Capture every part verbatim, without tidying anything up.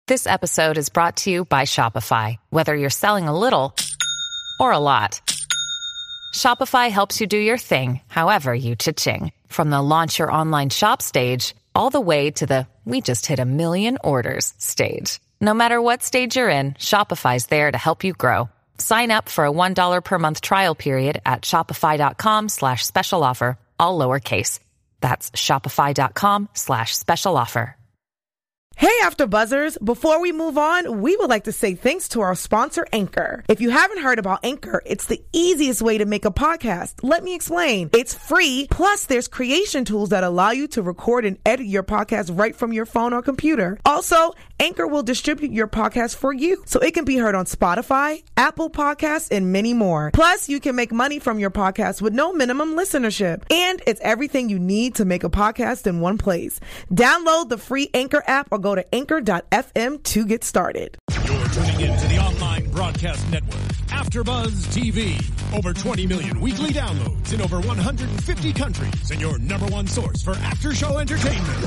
This episode is brought to you by Shopify. Whether you're selling a little or a lot, Shopify helps you do your thing, however you cha-ching. From the launch your online shop stage, all the way to the we just hit a million orders stage. No matter what stage you're in, Shopify's there to help you grow. Sign up for a one dollar per month trial period at shopify.com slash special offer, all lowercase. That's shopify.com slash special offer. Hey, After Buzzers! Before we move on, we would like to say thanks to our sponsor, Anchor. If you haven't heard about Anchor, it's the easiest way to make a podcast. Let me explain. It's free, plus there's creation tools that allow you to record and edit your podcast right from your phone or computer. Also, Anchor will distribute your podcast for you, so it can be heard on Spotify, Apple Podcasts, and many more. Plus, you can make money from your podcast with no minimum listenership. And it's everything you need to make a podcast in one place. Download the free Anchor app or go to anchor dot f m to get started. You're tuning in to the online broadcast network, AfterBuzz T V. Over twenty million weekly downloads in over one hundred fifty countries, and your number one source for after-show entertainment.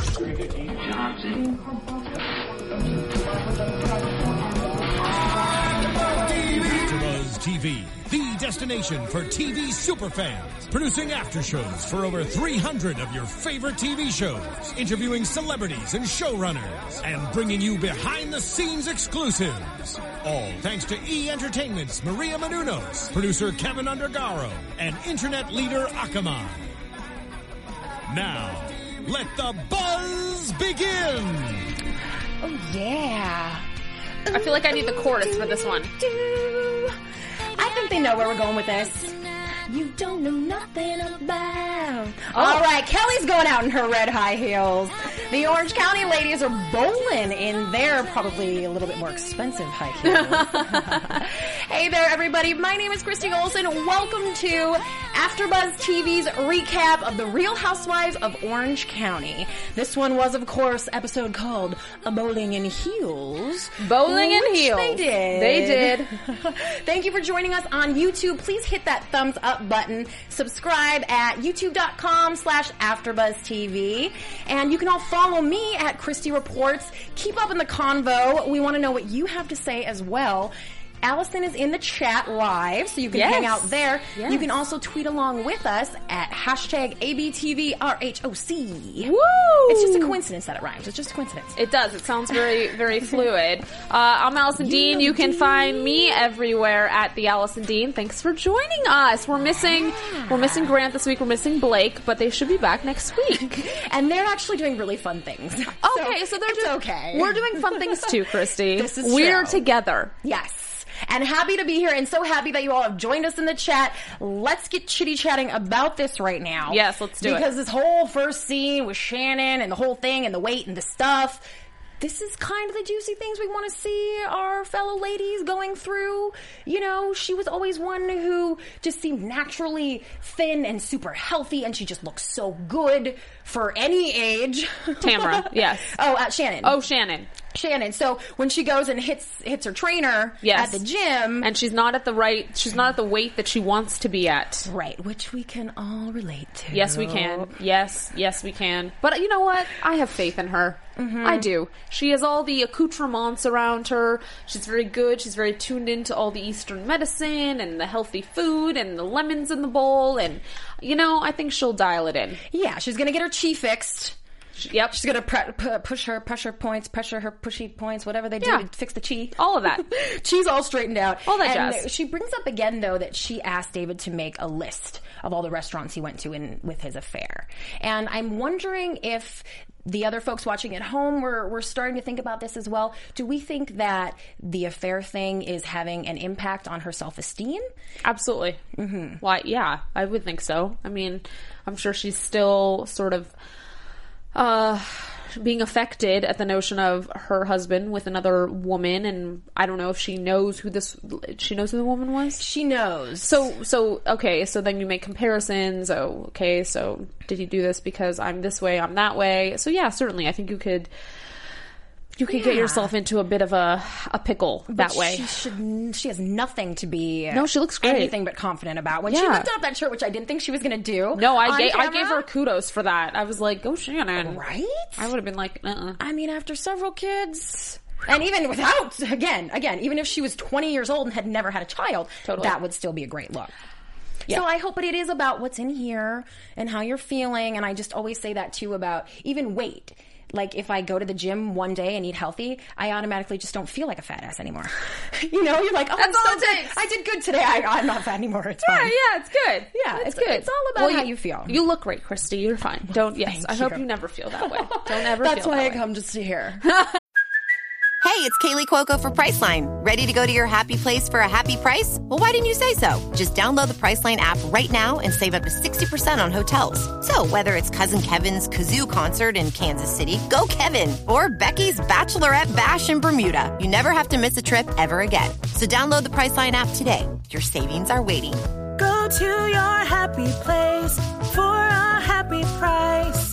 AfterBuzz T V, the destination for T V superfans, producing after-shows for over three hundred of your favorite T V shows, interviewing celebrities and showrunners, and bringing you behind-the-scenes exclusives. All thanks to E! Entertainment's Maria Menounos, producer Kevin Undergaro, and internet leader Akamai. Now, let the buzz begin! Oh, yeah. I feel like I need the chorus for this one. I think they know where we're going with this. You don't know nothing about. Oh. All right, Kelly's going out in her red high heels. The Orange County ladies are bowling in their probably a little bit more expensive high heels. Hey there, everybody. My name is Christy Olsen. Welcome to AfterBuzz T V's recap of The Real Housewives of Orange County. This one was, of course, episode called A Bowling in Heels. Bowling in Heels. They did. They did. Thank you for joining us on YouTube. Please hit that thumbs up button. Subscribe at youtube.com slash AfterBuzzTV. And you can all follow me at Christy Reports. Keep up in the convo. We want to know what you have to say as well. Allison is in the chat live, so you can yes. hang out there. Yes. You can also tweet along with us at hashtag A B T V R H O C. Woo! It's just a coincidence that it rhymes. It's just a coincidence. It does. It sounds very, very fluid. Uh, I'm Allison Dean. You can find me everywhere at the Allison Dean. Thanks for joining us. We're missing, yeah. we're missing Grant this week. We're missing Blake, but they should be back next week. And they're actually doing really fun things. Okay, so, so they're it's doing, okay. We're doing fun things too, Christy. This is We're true. together. Yes. And happy to be here, and so happy that you all have joined us in the chat. Let's get chitty-chatting about this right now. Yes, let's do because it. Because this whole first scene with Shannon and the whole thing and the weight and the stuff, this is kind of the juicy things we want to see our fellow ladies going through. You know, she was always one who just seemed naturally thin and super healthy, and she just looks so good for any age. Tamara, yes. Oh, uh, Shannon. Oh, Shannon. Shannon. So when she goes and hits hits her trainer yes. at the gym, and she's not at the right, she's not at the weight that she wants to be at. Right, which we can all relate to. Yes, we can. Yes, yes, we can. But you know what? I have faith in her. Mm-hmm. I do. She has all the accoutrements around her. She's very good. She's very tuned into all the Eastern medicine and the healthy food and the lemons in the bowl. And, you know, I think she'll dial it in. Yeah, she's going to get her chi fixed. Yep. She's going to pre- p- push her pressure points, pressure her pushy points, whatever they do yeah. to fix the chi. All of that. Chi's all straightened out. All that and jazz. She brings up again, though, that she asked David to make a list of all the restaurants he went to in with his affair. And I'm wondering if the other folks watching at home were, were starting to think about this as well. Do we think that the affair thing is having an impact on her self-esteem? Absolutely. Mm-hmm. Why? Yeah, I would think so. I mean, I'm sure she's still sort of uh, being affected at the notion of her husband with another woman, and I don't know if she knows who this, she knows who the woman was? She knows. So, so, okay, so then you make comparisons. Oh, okay, so did he do this because I'm this way, I'm that way? So yeah, certainly, I think you could, you could yeah. get yourself into a bit of a, a pickle but that way. She should, she has nothing to be no, she looks great. anything but confident about. When yeah. she lifted up that shirt, which I didn't think she was going to do. No, I gave, camera, I gave her kudos for that. I was like, go Shannon. Right? I would have been like, uh-uh. I mean, after several kids, And even without, again, again, even if she was twenty years old and had never had a child, Totally. that would still be a great look. Yeah. So I hope, but it is about what's in here and how you're feeling. And I just always say that too about even weight. Like if I go to the gym one day and eat healthy, I automatically just don't feel like a fat ass anymore. You know, you're like, oh, That's I'm all so it good. takes. I did good today. I, I'm not fat anymore. It's Yeah, fine. yeah, it's good. Yeah, it's, it's- good. it's all about how you feel. You look great, Christy. You're fine. Don't. Yes, thank I hope you. you never feel that way. Don't ever. That's feel why that I way. come just to hear. Hey, it's Kaylee Cuoco for Priceline. Ready to go to your happy place for a happy price? Well, why didn't you say so? Just download the Priceline app right now and save up to sixty percent on hotels. So whether it's Cousin Kevin's Kazoo Concert in Kansas City, go Kevin, or Becky's Bachelorette Bash in Bermuda, you never have to miss a trip ever again. So download the Priceline app today. Your savings are waiting. Go to your happy place for a happy price.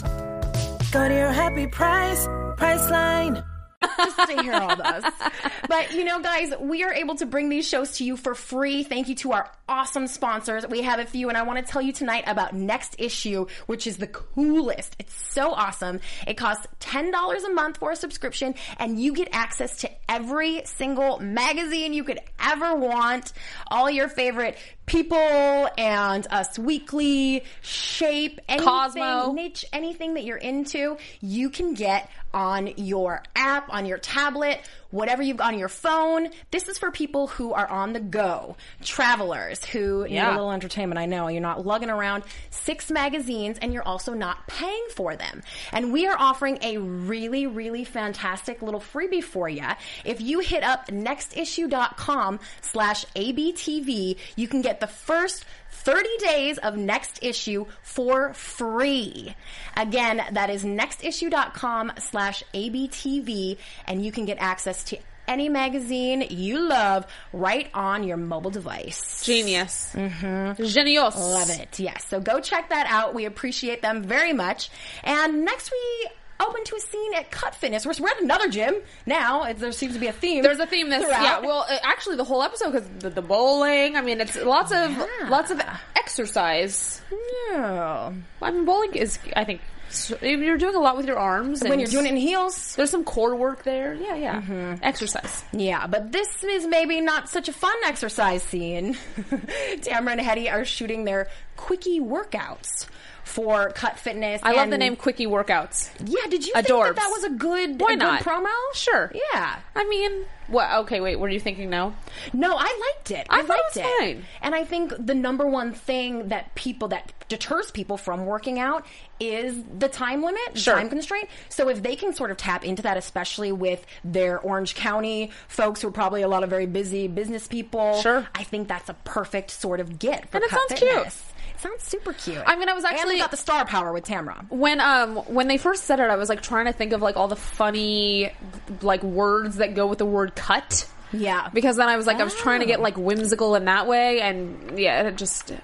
Go to your happy price, Priceline. Just to hear all this. But, you know, guys, we are able to bring these shows to you for free. Thank you to our awesome sponsors. We have a few, and I want to tell you tonight about Next Issue, which is the coolest. It's so awesome. It costs ten dollars a month for a subscription, and you get access to every single magazine you could ever want. All your favorite People and Us Weekly, Shape, anything, Cosmo. niche, anything that you're into, you can get on your app, on your tablet, whatever you've got on your phone. This is for people who are on the go, travelers who need a Yeah. little entertainment. I know you're not lugging around six magazines and you're also not paying for them. And we are offering a really, really fantastic little freebie for you. If you hit up nextissue.com slash ABTV, you can get the first thirty days of Next Issue for free. Again, that is nextissue.com slash ABTV, and you can get access to any magazine you love right on your mobile device. Genius. Mm-hmm. Genius. Love it. Yes. So go check that out. We appreciate them very much. And next we open to a scene at Cut Fitness. We're, we're at another gym now. It, there seems to be a theme. There's a theme this, throughout. yeah. Well, uh, actually, the whole episode because the, the bowling. I mean, it's lots of Yeah. lots of exercise. Yeah. I mean, bowling is, I think, so, you're doing a lot with your arms. When and you're doing it in heels. there's some core work there. Yeah, yeah. Mm-hmm. Exercise. Yeah, but this is maybe not such a fun exercise scene. Tamara and Hetty are shooting their quickie workouts for Cut Fitness. I love and- the name Quickie Workouts. Yeah, did you Adorbs. think that that was a good, Why a good not? promo? Sure. Yeah. I mean, what? Okay, wait. What are you thinking now? No, I liked it. I I, thought liked it was fine. And I think the number one thing that people that deters people from working out is the time limit, the Sure. time constraint. So if they can sort of tap into that, especially with their Orange County folks who are probably a lot of very busy business people, Sure. I think that's a perfect sort of get for And it Cut sounds cute. Fitness. It sounds super cute. I mean, I was and actually- they got the star power with Tamra. When um when they first said it, I was like trying to think of like all the funny like words that go with the word cut. Yeah. Because then I was like, I was trying to get Oh. like whimsical in that way, and yeah, it just.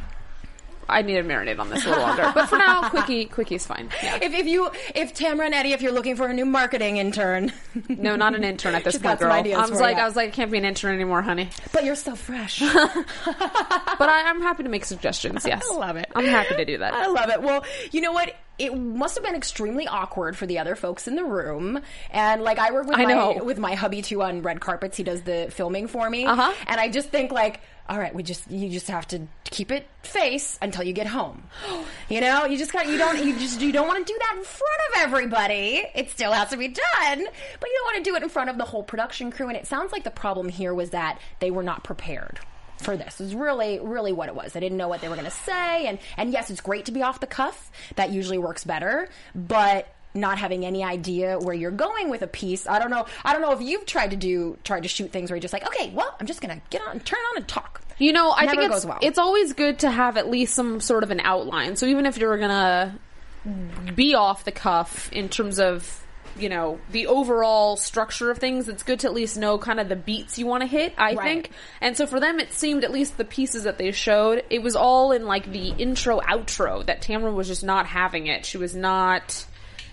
I need to marinate on this a little longer, but for now, quickie, quickie's fine. Yeah. If, if you, if Tamara and Eddie, if you're looking for a new marketing intern, No, not an intern at this She's point, got some girl. ideas I was for like, ya. I was like, I can't be an intern anymore, honey. but you're so fresh. But I, I'm happy to make suggestions. Yes, I love it. I'm happy to do that. I love it. Well, you know what? It must have been extremely awkward for the other folks in the room. And like I work with I my know. with my hubby too on red carpets. He does the filming for me. Uh-huh. And I just think like, all right, we just you just have to keep it face until you get home. You know, you just got you don't you just you don't want to do that in front of everybody. It still has to be done, but you don't want to do it in front of the whole production crew. And it sounds like the problem here was that they were not prepared for this. Is really, really what it was. They didn't know what they were going to say, and and yes, it's great to be off the cuff. That usually works better, but not having any idea where you're going with a piece. I don't know. I don't know if you've tried to do tried to shoot things where you're just like, okay, well, I'm just gonna get on, turn on, and talk. You know, I Never think it's goes well. it's always good to have at least some sort of an outline. So even if you're gonna be off the cuff in terms of, you know, the overall structure of things, it's good to at least know kind of the beats you want to hit, I Right. think. And so for them, it seemed, at least the pieces that they showed, it was all in like the intro outro that Tamara was just not having it. She was not,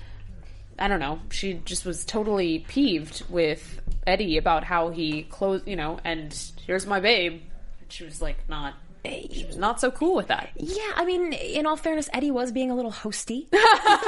I don't know, she just was totally peeved with Eddie about how he closed, you know, and here's my babe. She was like not she was not so cool with that. Yeah, I mean, in all fairness, Eddie was being a little hosty. is,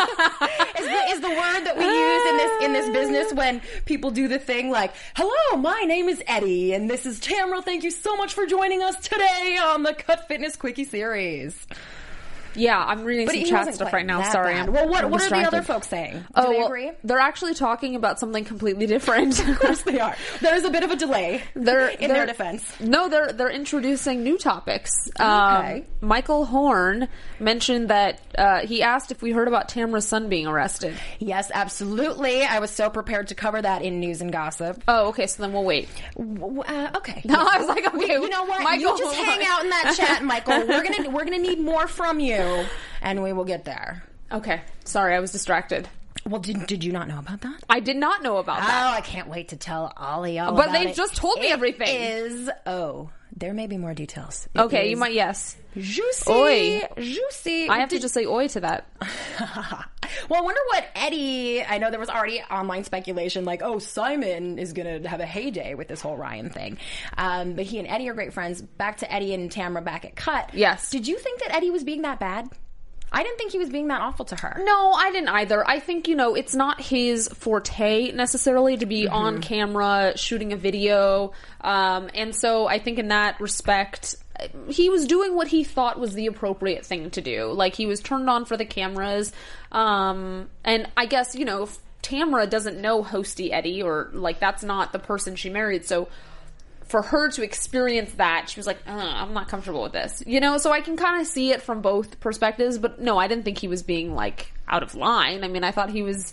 the, is the word that we use in this in this business when people do the thing like, hello, my name is Eddie, and this is Tamra. Thank you so much for joining us today on the Cut Fitness Quickie series. Yeah, I'm reading But some he chat wasn't stuff quite right now. that Sorry. bad. I'm, well, what, I'm what are the other distracted. folks saying? Do Oh, they well, agree? they're actually talking about something completely different. Of course they are. There's a bit of a delay They're, in they're, their defense. No, they're they're introducing new topics. Okay. Um, Michael Horn mentioned that uh, he asked if we heard about Tamra's son being arrested. Yes, absolutely. I was so prepared to cover that in news and gossip. Oh, okay. So then we'll wait. W- Uh, okay. No, I was like, okay. You know what? Michael you just Horn. hang out in that chat, Michael. We're gonna we're gonna need more from you, and we will get there. Okay. Sorry, I was distracted. Well, did did you not know about that? I did not know about Oh, that. I can't wait to tell Ollie all But about they've it. just told me It everything. Is oh, there may be more details. It Okay, you is might yes. juicy, Oi. juicy. I have to Did- just say oi to that. Well, I wonder what Eddie. I know there was already online speculation, like, oh, Simon is going to have a heyday with this whole Ryan thing. Um, but he and Eddie are great friends. Back to Eddie and Tamra back at Cut. Yes. Did you think that Eddie was being that bad? I didn't think he was being that awful to her. No, I didn't either. I think, you know, it's not his forte necessarily to be Mm-hmm. on camera shooting a video. Um, and so I think in that respect, he was doing what he thought was the appropriate thing to do. Like, he was turned on for the cameras. Um, and I guess, you know, if Tamra doesn't know Hosty Eddie, or, like, that's not the person she married. So for her to experience that, she was like, uh, I'm not comfortable with this. You know, so I can kind of see it from both perspectives. But no, I didn't think he was being, like, out of line. I mean, I thought he was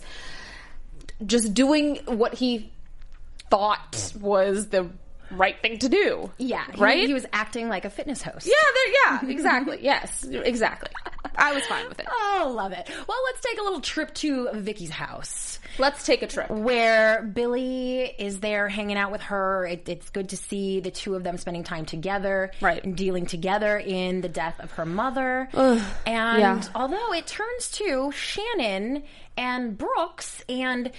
just doing what he thought was the right thing to do. Yeah, he, right? He was acting like a fitness host. Yeah, there, yeah, exactly. Yes, exactly. I was fine with it. Oh, love it. Well, let's take a little trip to Vicky's house, Let's take a trip. where Billy is there hanging out with her. It, it's good to see the two of them spending time together, Right. and dealing together in the death of her mother. Ugh, and yeah. although it turns to Shannon and Brooks, and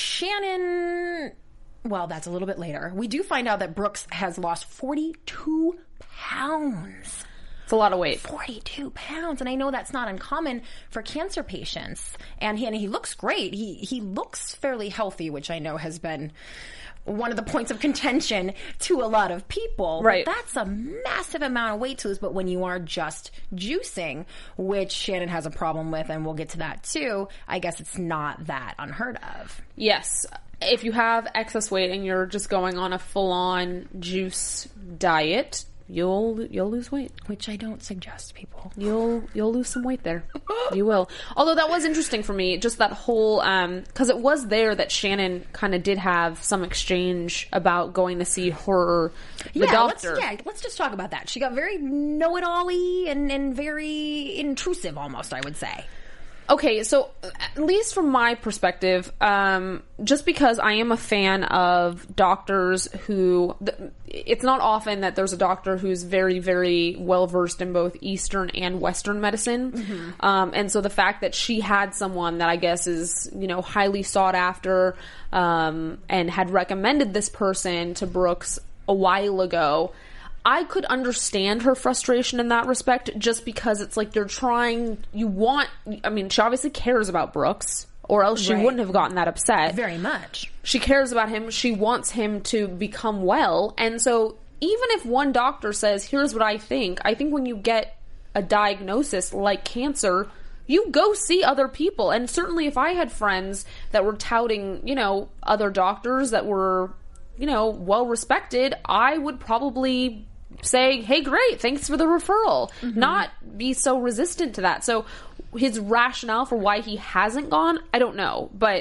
Shannon, well, that's a little bit later. We do find out that Brooks has lost forty-two pounds. It's a lot of weight. forty-two pounds, and I know that's not uncommon for cancer patients. And he, and he looks great. He he looks fairly healthy, which I know has been one of the points of contention to a lot of people. Right. But that's a massive amount of weight to lose. But when you are just juicing, which Shannon has a problem with, and we'll get to that too, I guess it's not that unheard of. Yes. If you have excess weight and you're just going on a full-on juice diet, you'll you'll lose weight. Which I don't suggest, people. You'll you'll lose some weight there. You will. Although that was interesting for me, just that whole um because it was there that Shannon kind of did have some exchange about going to see her the yeah, doctor. Let's, yeah, let's just talk about that. She got very know-it-all-y and, and very intrusive, almost, I would say. Okay, so at least from my perspective, um, just because I am a fan of doctors who, it's not often that there's a doctor who's very, very well versed in both Eastern and Western medicine. Mm-hmm. Um, and so the fact that she had someone that I guess is, you know, highly sought after, um, and had recommended this person to Brooks a while ago, I could understand her frustration in that respect, just because it's like you're trying, you want, I mean, she obviously cares about Brooks, or else she Right. wouldn't have gotten that upset. Very much. She cares about him. She wants him to become well. And so even if one doctor says, here's what I think, I think when you get a diagnosis like cancer, you go see other people. And certainly if I had friends that were touting, you know, other doctors that were, you know, well respected, I would probably say, hey, great, thanks for the referral. Mm-hmm. Not be so resistant to that. So his rationale for why he hasn't gone, I don't know. But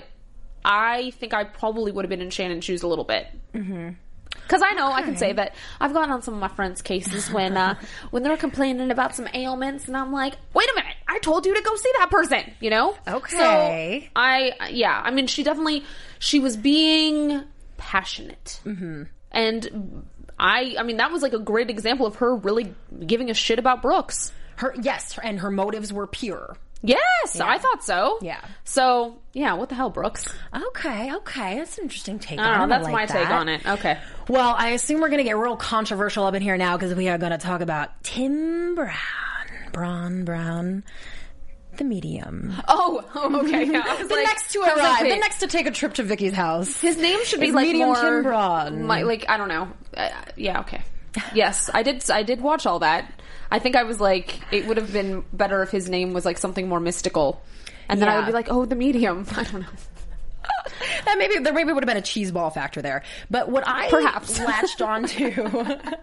I think I probably would have been in Shannon's shoes a little bit. Mm-hmm. Because I know, okay. I can say that I've gotten on some of my friends' cases when uh, when they're complaining about some ailments, and I'm like, wait a minute, I told you to go see that person, you know? Okay. So I, yeah, I mean, she definitely, she was being passionate. Mm-hmm. And I, I mean, that was like a great example of her really giving a shit about Brooks. Her, yes, and her motives were pure. Yes, Yeah. I thought so. Yeah. So, yeah, what the hell, Brooks? Okay, okay. That's an interesting take I on it. don't know, that's like my take that. on it. Okay. Well, I assume we're going to get real controversial up in here now because we are going to talk about Tim Brown. Braun Brown. The medium. Oh, oh okay. Yeah, I was the like, next to I was arrive. like, the wait. next to take a trip to Vicky's house. His name should be Is like medium more... Tim Braun. My, like, I don't know. Uh, yeah, okay. Yes, I did I did watch all that. I think I was like, it would have been better if his name was like something more mystical. And then Yeah. I would be like, oh, the medium. I don't know. That maybe there maybe would have been a cheese ball factor there. But what I Perhaps. latched onto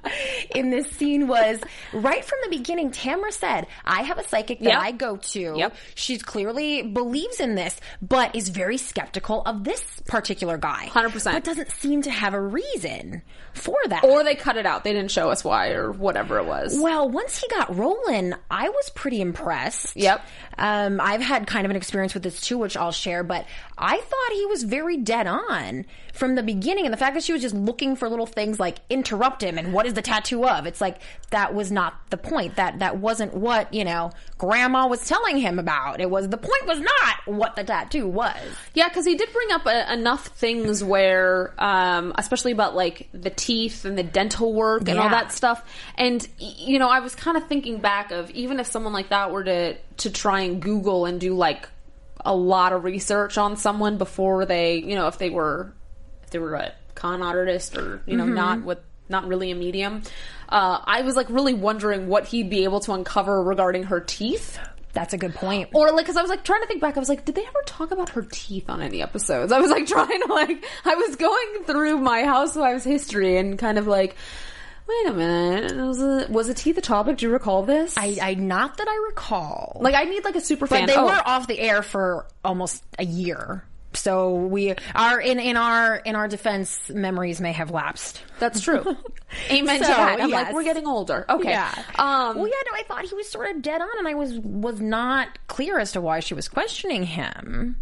in this scene was right from the beginning, Tamra said, I have a psychic that Yep. I go to. Yep. She clearly believes in this, but is very skeptical of this particular guy. one hundred percent. But doesn't seem to have a reason for that. Or they cut it out. They didn't show us why or whatever it was. Well, once he got rolling, I was pretty impressed. Yep. Um, I've had kind of an experience with this too, which I'll share, but I thought he was very dead on from the beginning. And the fact that she was just looking for little things like interrupt him and what is the tattoo of? It's like, that was not the point. That, that wasn't what, you know, grandma was telling him about. It was, the point was not what the tattoo was. Yeah, because he did bring up a, enough things where, um, especially about like the teeth and the dental work and all Yeah. that stuff. And y- you know, I was kind of thinking back of even if someone like that were to to try and Google and do like a lot of research on someone before they, you know, if they were if they were a con artist or you know Mm-hmm. not with not really a medium. Uh, I was like really wondering what he'd be able to uncover regarding her teeth. That's a good point. Or like, because I was like trying to think back, I was like, did they ever talk about her teeth on any episodes? I was like trying to like, I was going through my Housewives history and kind of like, wait a minute, was a, was a teeth a topic? Do you recall this? I, I not that I recall. like, I need like a super But fan. they oh, were off the air for almost a year. So we are in, in our in our defense, memories may have lapsed. that's true. Amen to So, that. I'm yes. like, we're getting older. Okay. Yeah. Um, well, yeah. No, I thought he was sort of dead on, and I was was not clear as to why she was questioning him.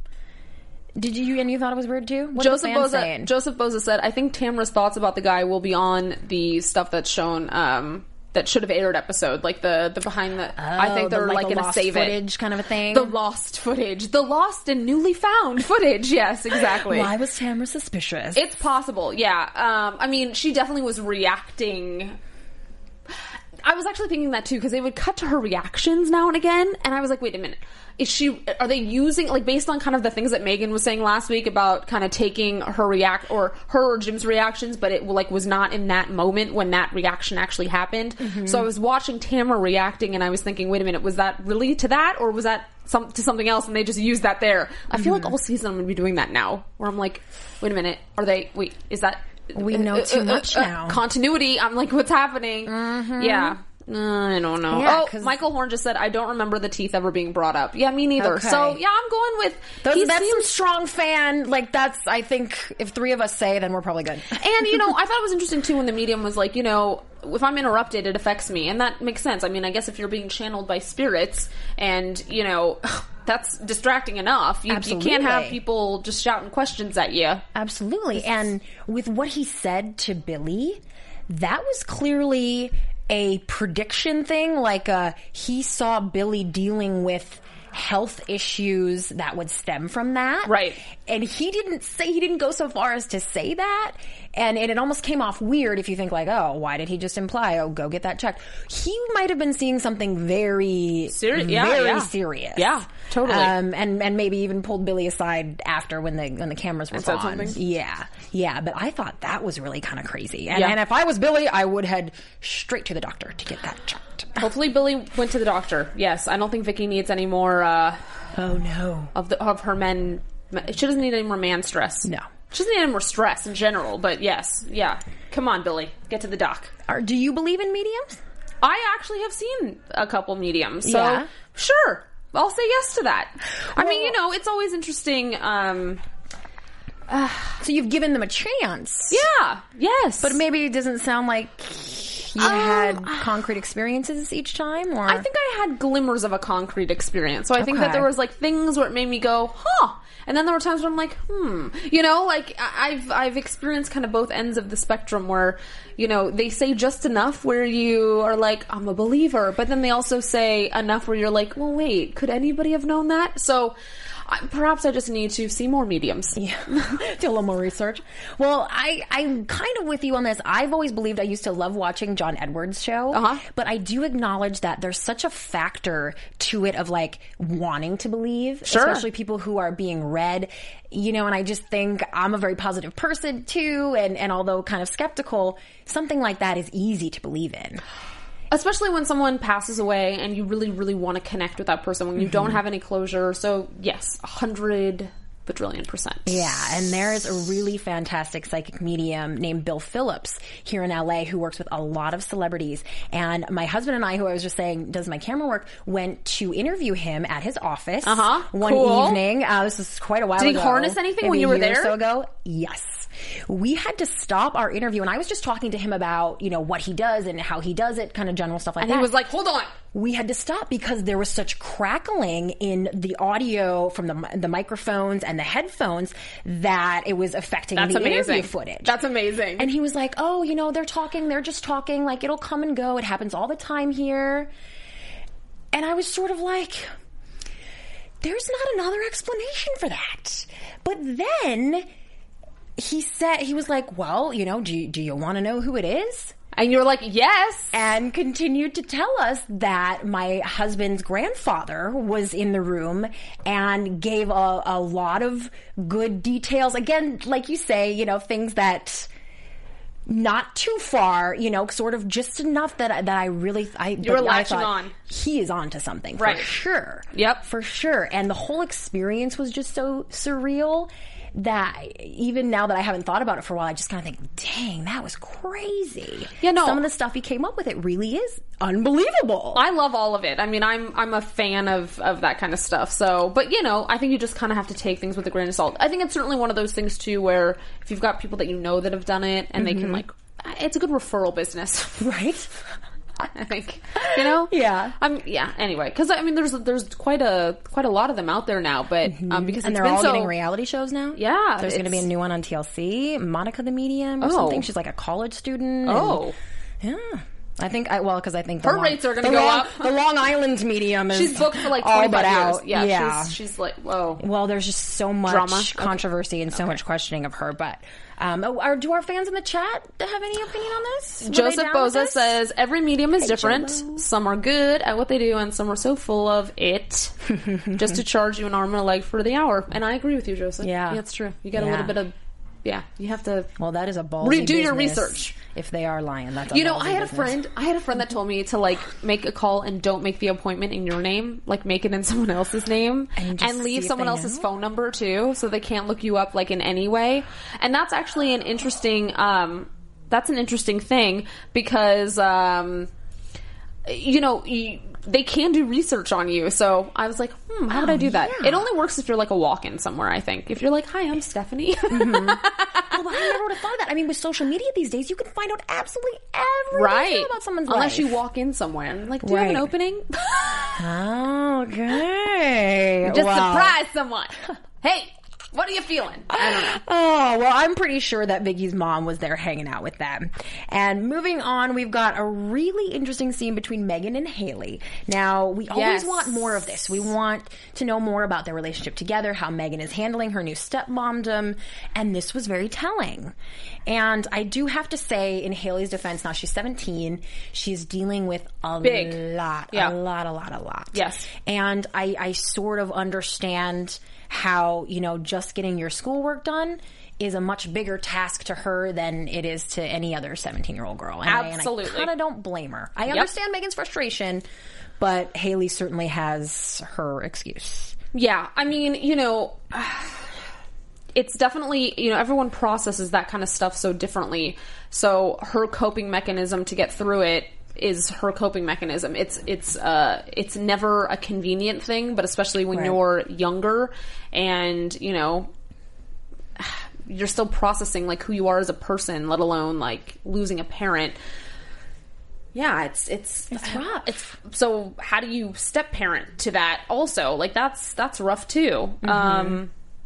Did you? And you thought it was weird too? What Joseph are the fans Boza, saying? Joseph Boza said, I think Tamra's thoughts about the guy will be on the stuff that's shown, um, that should have aired episode, like the, the behind the, I think Oh, they're the, like, the gonna lost save footage it. kind of a thing. The lost footage. The lost and newly found footage. Yes, exactly. Why was Tamra suspicious? It's possible, yeah. Um, I mean, she definitely was reacting. I was actually thinking that too, because they would cut to her reactions now and again, and I was like, wait a minute. Is she, are they using, like, based on kind of the things that Megan was saying last week about kind of taking her react, or her or Jim's reactions, but it, like, was not in that moment when that reaction actually happened. Mm-hmm. So I was watching Tamra reacting, and I was thinking, wait a minute, was that really to that, or was that some, to something else, and they just used that there? I feel Mm-hmm. like all season I'm going to be doing that now, where I'm like, wait a minute, are they, wait, is that... We know too much now. Continuity, I'm like, what's happening? Yeah. Uh, I don't know. Yeah, oh, 'cause- Michael Horn just said, I don't remember the teeth ever being brought up. Yeah, me neither. Okay. So, yeah, I'm going with... Those, he that's seems- some strong fan. Like, that's, I think, if three of us say, then we're probably good. And, you know, I thought it was interesting, too, when the medium was like, you know, if I'm interrupted, it affects me. And that makes sense. I mean, I guess if you're being channeled by spirits and, you know, that's distracting enough. You, you can't have Absolutely. people just shouting questions at you. Absolutely. And with what he said to Billy, that was clearly a prediction thing. Like, uh, he saw Billy dealing with health issues that would stem from that. Right. And he didn't say, he didn't go so far as to say that. And, and it almost came off weird if you think like, oh, why did he just imply, oh, go get that checked? He might have been seeing something very, Seri- yeah, very yeah. serious. Yeah, totally. Um, and, and maybe even pulled Billy aside after when the, when the cameras were And said on. something? Yeah. Yeah. But I thought that was really kind of crazy. And, Yeah. and if I was Billy, I would head straight to the doctor to get that checked. Hopefully Billy went to the doctor. Yes, I don't think Vicky needs any more, uh, Oh no. of the, of her men. She doesn't need any more man stress. No. She doesn't need any more stress in general, but yes, yeah. Come on, Billy. Get to the doc. Are, do you believe in mediums? I actually have seen a couple mediums, so Yeah. sure. I'll say yes to that. I mean, Well- you know, it's always interesting. Um, So you've given them a chance. yeah, yes. But maybe it doesn't sound like you Um, had concrete experiences each time, or I think I had glimmers of a concrete experience. So I think that Okay. there was like things where it made me go, huh. And then there were times where I'm like, hmm, you know, like I- I've I've experienced kind of both ends of the spectrum where, you know, they say just enough where you are like, I'm a believer, but then they also say enough where you're like, well, wait, could anybody have known that? So I, perhaps I just need to see more mediums. Yeah. Do a little more research. Well, I, I'm kind of with you on this. I've always believed, I used to love watching John Edwards' show, uh-huh. but I do acknowledge that there's such a factor to it of like wanting to believe, sure. especially people who are being read, you know, and I just think I'm a very positive person too, and, and although kind of skeptical, something like that is easy to believe in. Especially when someone passes away and you really, really want to connect with that person when you mm-hmm. don't have any closure. So, yes, a hundred quadrillion percent. Yeah, and there's a really fantastic psychic medium named Bill Phillips here in L A who works with a lot of celebrities. And my husband and I, who I was just saying does my camera work, went to interview him at his office uh-huh. one cool. evening. Uh, this is quite a while Did ago. Did he harness anything maybe when you a were year there? Or so ago? Yes. We had to stop our interview, and I was just talking to him about, you know, what he does and how he does it, kind of general stuff like and that. And he was like, hold on. We had to stop because there was such crackling in the audio from the the microphones and the headphones that it was affecting That's the amazing. interview footage. That's amazing. And he was like, oh, you know, they're talking, they're just talking, like it'll come and go. It happens all the time here. And I was sort of like, there's not another explanation for that. But then he said, he was like, well, you know, do you, do you want to know who it is? And you were like, yes. And continued to tell us that my husband's grandfather was in the room and gave a, a lot of good details. Again, like you say, you know, things that not too far, you know, sort of just enough that that I really, I, you were latching I on. He is on to something, right. for sure. Yep. For sure. And the whole experience was just so surreal that even now that I haven't thought about it for a while, I just kind of think, dang, that was crazy. Yeah, no. Some of the stuff he came up with, it really is unbelievable. I love all of it. I mean, I'm I'm a fan of, of that kind of stuff. So, but you know, I think you just kind of have to take things with a grain of salt. I think it's certainly one of those things too where if you've got people that you know that have done it and mm-hmm. they can like, it's a good referral business. Right? I think, you know, yeah, I'm yeah. Anyway, because I mean, there's there's quite a quite a lot of them out there now, but mm-hmm. um, because and it's they're been all so, getting reality shows now. Yeah, there's going to be a new one on T L C, Monica the Medium or oh. something. She's like a college student. Oh, and, yeah. I think I well because I think her long, rates are going to go long, up. The Long Island Medium is she's booked for like all twenty-five but years. out. Yeah, yeah. She's, she's like whoa. Well, there's just so much drama, controversy okay. and so okay. much questioning of her. But um, are, do our fans in the chat have any opinion on this? Were Joseph Boza says every medium is hey, different. J-Lo. Some are good at what they do, and some are so full of it just to charge you an arm and a leg for the hour. And I agree with you, Joseph. Yeah, yeah it's true. You get yeah. a little bit of. Yeah, you have to. Well, that is a ballsy redo business your research. If they are lying, that's a you know. I had business. a friend. I had a friend that told me to like make a call and don't make the appointment in your name, like make it in someone else's name, and, and leave someone else's know. phone number too, so they can't look you up like in any way. And that's actually an interesting. Um, that's an interesting thing because um, you know. You, they can do research on you. So I was like, hmm, how would oh, I do that? Yeah. It only works if you're like a walk-in somewhere, I think. If you're like, hi, I'm Stephanie. mm-hmm. Oh, but I never would have thought of that. I mean, with social media these days, you can find out absolutely everything right. about someone's Unless life. you walk in somewhere and like, do right. you have an opening? Okay. Just wow. surprise someone. Hey, what are you feeling? I don't know. Oh, well, I'm pretty sure that Biggie's mom was there hanging out with them. And moving on, we've got a really interesting scene between Meghan and Hailey. Now, we always yes. want more of this. We want to know more about their relationship together, how Meghan is handling her new stepmomdom, and this was very telling. And I do have to say, in Hailey's defense, now she's seventeen, she's dealing with a Big. lot, yeah. a lot, a lot, a lot. Yes. And I, I sort of understand how, you know, just getting your schoolwork done is a much bigger task to her than it is to any other seventeen-year-old girl. And Absolutely. I, and I kind of don't blame her. I yep. understand Meghan's frustration, but Hailey certainly has her excuse. Yeah. I mean, you know, it's definitely, you know, everyone processes that kind of stuff so differently. So her coping mechanism to get through it is her coping mechanism. It's it's uh it's never a convenient thing, but especially when right. you're younger and, you know, you're still processing like who you are as a person, let alone like losing a parent. Yeah, it's it's it's rough. It's so how do you step parent to that also? Like that's that's rough too. Mm-hmm. Um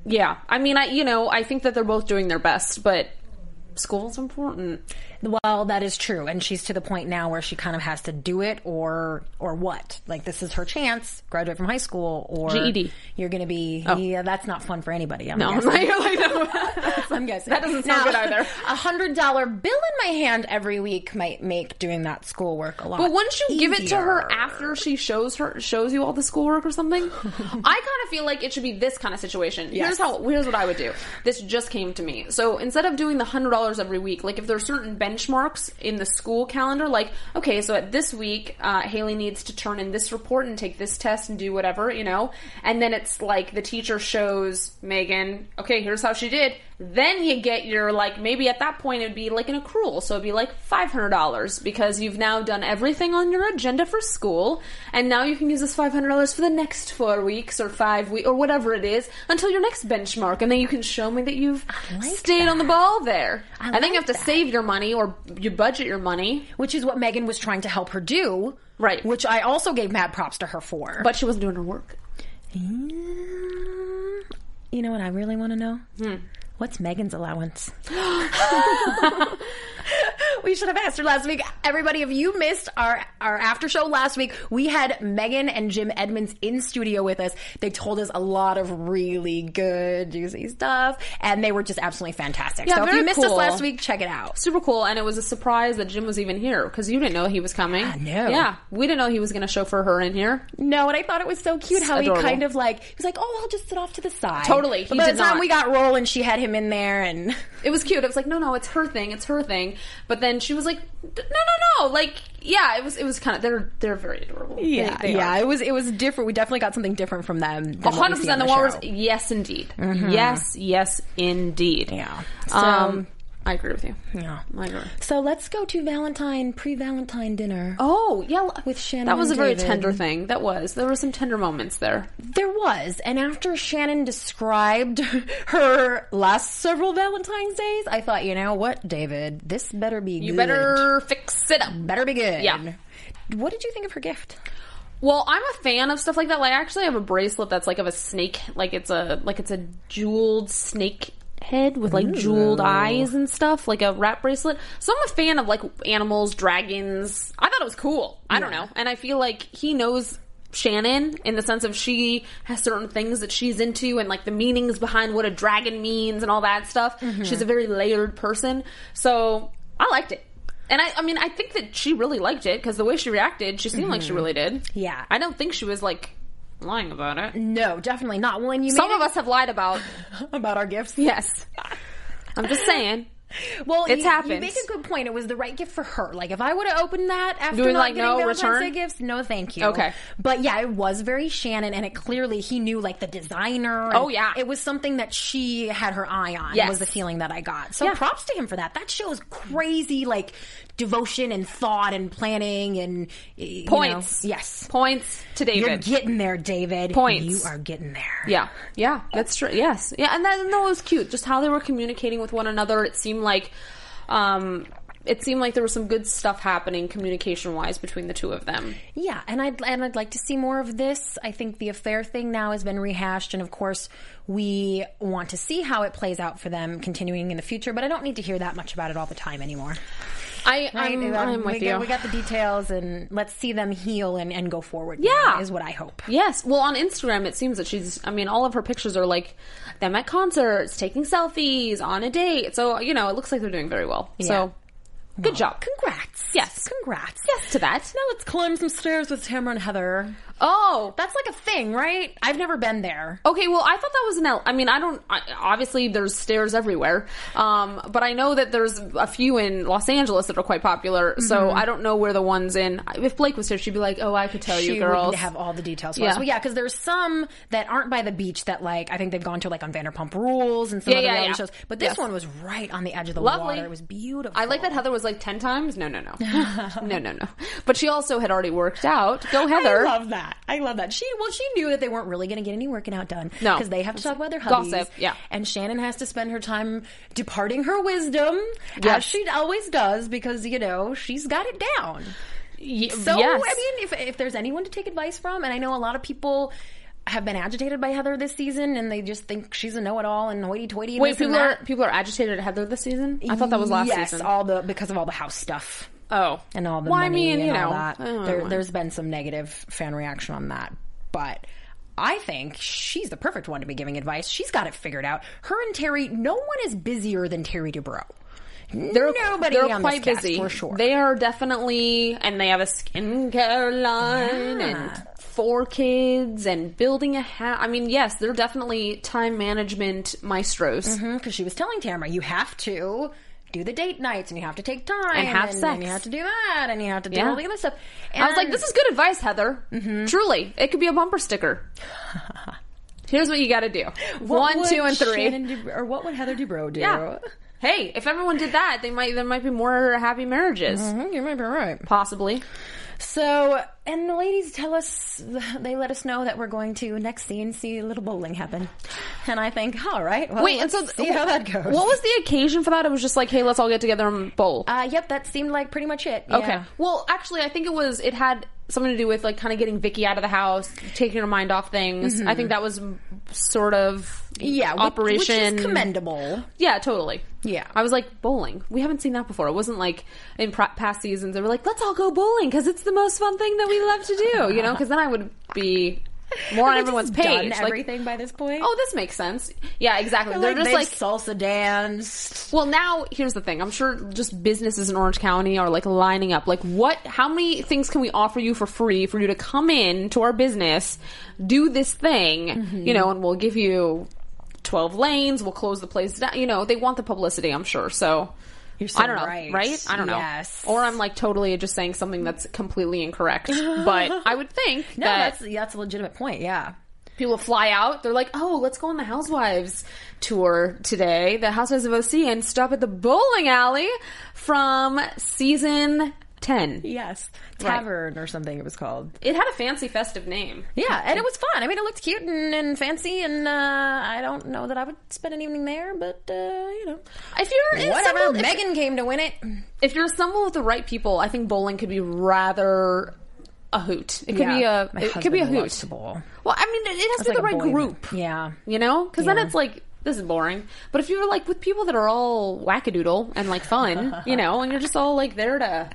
Yeah. I mean, I you know, I think that they're both doing their best, but school's important. Well, that is true, and she's to the point now where she kind of has to do it, or or what? Like, this is her chance, graduate from high school, or G E D. You're going to be. Oh. Yeah, that's not fun for anybody. I'm No, guessing. you're like, no. I'm guessing That doesn't sound now, good either. A hundred dollar bill in my hand every week might make doing that schoolwork a lot. But wouldn't you give it to her easier. after she shows her shows you all the schoolwork or something? I kind of feel like it should be this kind of situation. Yes. Here's how. Here's what I would do. This just came to me. So instead of doing the hundred dollars every week, like if there are certain benchmarks in the school calendar, like okay, so at this week, uh, Haley needs to turn in this report and take this test and do whatever, you know, and then it's like the teacher shows Megan, okay, here's how she did. Then you get your, like, maybe at that point it would be like an accrual. So it'd be like five hundred dollars because you've now done everything on your agenda for school. And now you can use this five hundred dollars for the next four weeks or five weeks or whatever it is until your next benchmark. And then you can show me that you've like stayed that. on the ball there. I and then like you have to that. save your money or you budget your money. Which is what Megan was trying to help her do. Right. Which I also gave mad props to her for. But she wasn't doing her work. Mm, you know what I really want to know? Hmm. What's Megan's allowance? We should have asked her last week. Everybody, if you missed our, our after show last week, we had Megan and Jim Edmonds in studio with us. They told us a lot of really good, juicy stuff, and they were just absolutely fantastic. Yeah, so if very you missed us cool. last week, check it out. Super cool, and it was a surprise that Jim was even here because you didn't know he was coming. I know. Yeah, we didn't know he was going to chauffeur her in here. No, and I thought it was so cute It's how adorable. he kind of like, he was like, oh, I'll just sit off to the side. Totally, But he by did the time not. we got rolling, she had him in there, and It was cute. It was like, no, no, it's her thing. It's her thing. But then she was like, no, no, no. Like, yeah, it was. It was kind of. They're they're very adorable. yeah, they, they yeah, are. it was it was different. We definitely got something different from them. than what we hundred see percent. on The the Walrus. show. Yes, indeed. Yes, yes, indeed. Yeah. So, Um, I agree with you. yeah. I agree. So let's go to Valentine, pre-Valentine dinner. Oh, yeah. With Shannon That was a and very David. tender thing. That was. There were some tender moments there. There was, and after Shannon described her last several Valentine's days, I thought, you know what, David, this better be You good. better fix it up. better be good. Yeah. What did you think of her gift? Well, I'm a fan of stuff like that. Like, I actually have a bracelet that's like of a snake. Like it's a like it's a jeweled snake head with like jeweled eyes and stuff, like a wrap bracelet. So I'm a fan of like animals, dragons. I thought it was cool. I don't know. And I feel like he knows Shannon in the sense of she has certain things that she's into and like the meanings behind what a dragon means and all that stuff. Mm-hmm. She's a very layered person. So I liked it. And I, I mean, I think that she really liked it because the way she reacted, she seemed Mm-hmm. like she really did. Yeah. I don't think she was like lying about it. No, definitely not. When you Some made of us have lied about. it about our gifts. Yes. I'm just saying. Well, It's you, happened. You make a good point. It was the right gift for her. Like, if I would have opened that after Doing, not like, getting no Valentine's return? Day gifts, no thank you. Okay. But yeah, it was very Shannon, and it clearly, he knew, like, the designer. and Oh, yeah. It was something that she had her eye on, Yes. was the feeling that I got. So Yeah. props to him for that. That shows crazy, like, devotion and thought and planning and, you know, Points. yes. Points to David. You're getting there, David. Points. You are getting there. Yeah, yeah, that's true. Yes, yeah, and that, that was cute. Just how they were communicating with one another. It seemed like, um, it seemed like there was some good stuff happening communication wise between the two of them. Yeah, and I'd and I'd like to see more of this. I think the affair thing now has been rehashed, and of course, we want to see how it plays out for them continuing in the future. But I don't need to hear that much about it all the time anymore. I, Right? I'm, Um, I'm with we, you. got, we got the details, and let's see them heal and, and go forward. Yeah. now, is what I hope. Yes. Well, on Instagram, it seems that she's, I mean, all of her pictures are like them at concerts, taking selfies, on a date. So, you know, it looks like they're doing very well. Yeah. So, good job. Congrats. Yes. Congrats. Yes to that. Now let's climb some stairs with Tamara and Heather. Oh. That's like a thing, right? I've never been there. Okay, well, I thought that was an L. I mean, I don't. I, obviously, there's stairs everywhere, um, but I know that there's a few in Los Angeles that are quite popular. So I don't know where the ones in. If Blake was here, she'd be like, "Oh, I could tell she you, girls." would have all the details for Yeah. us. Well, yeah, because there's some that aren't by the beach that, like, I think they've gone to, like, on Vanderpump Rules and some Yeah, other yeah, reality yeah. shows. But this Yes. one was right on the edge of the Lovely. water. It was beautiful. I like that Heather was like ten times. No, no, no, no, no, no. But she also had already worked out. Go, Heather. I love that. I love that. She well, she knew that they weren't really going to get any working out done. No. because they have to talk about their hubbies. Gossip, yeah. And Shannon has to spend her time departing her wisdom, Yes. as she always does, because you know she's got it down. Y- So yes. I mean, if if there's anyone to take advice from, and I know a lot of people have been agitated by Heather this season, and they just think she's a know-it-all and hoity-toity. Wait, people are people are agitated at Heather this season? I thought that was last yes, season. Yes, all the because of all the house stuff. Oh, and all the well, money I mean, and you all know, that. There, there's been some negative fan reaction on that, but I think she's the perfect one to be giving advice. She's got it figured out. Her and Terry, no one is busier than Terry Dubrow. They're, Nobody they're on quite this cast, busy for sure. They are definitely, and they have a skincare line Yeah. and four kids and building a house. I mean, yes, they're definitely time management maestros. Because mm-hmm, she was telling Tamara, you have to do the date nights, and you have to take time, And have and, sex. and you have to do that, and you have to do Yeah. all the other stuff. And I was like, this is good advice, Heather. Mm-hmm. Truly. It could be a bumper sticker. Here's what you got to do. What One, would two, and three. Shannon Dubrow, or what would Heather Dubrow do? Yeah. Hey, if everyone did that, they might there might be more happy marriages. Mm-hmm, you might be right. Possibly. So, and the ladies tell us, they let us know that we're going to, next scene, see a little bowling happen. And I think, all right, well, Wait, and let's so see how that goes. What was the occasion for that? It was just like, hey, let's all get together and bowl. Uh, yep, that seemed like pretty much it. Okay. Yeah. Well, actually, I think it was, it had something to do with like kind of getting Vicky out of the house, taking her mind off things. Mm-hmm. I think that was sort of Yeah, which, operation. which is commendable. Yeah, totally. Yeah. I was like, bowling. We haven't seen that before. It wasn't like in pr- past seasons they were like, let's all go bowling because it's the most fun thing that we love to do, you know? Because then I would be more on Have they everyone's just page. done Like, everything by this point. oh, this makes sense. Yeah, exactly. They're, They're, like, just they've like, salsa danced. well, now here's the thing. I'm sure just businesses in Orange County are like lining up. Like, what? How many things can we offer you for free for you to come in to our business, do this thing, Mm-hmm. you know, and we'll give you twelve lanes. We'll close the place down. You know, they want the publicity, I'm sure. So. You're so I don't know, right. right? I don't know. Yes. Or I'm like totally just saying something that's completely incorrect. But I would think No, that that's that's a legitimate point, yeah. people fly out. They're like, oh, let's go on the Housewives tour today, the Housewives of O C, and stop at the bowling alley from season ten. Yes. Right. Tavern or something it was called. It had a fancy festive name. Yeah, and it was fun. I mean, it looked cute and, and fancy, and uh, I don't know that I would spend an evening there, but, uh, you know. If you're Whatever, assembled- if- Megan came to win it. If you're assembled with the right people, I think bowling could be rather a hoot. It could Yeah. be a My it could be a husband hoot. loves to bowl. Well, I mean, it, it has It's to be like the a right boy group. band. Yeah. You know? Because then Yeah. it's like, this is boring. But if you're like with people that are all wackadoodle and like fun, you know, and you're just all like there to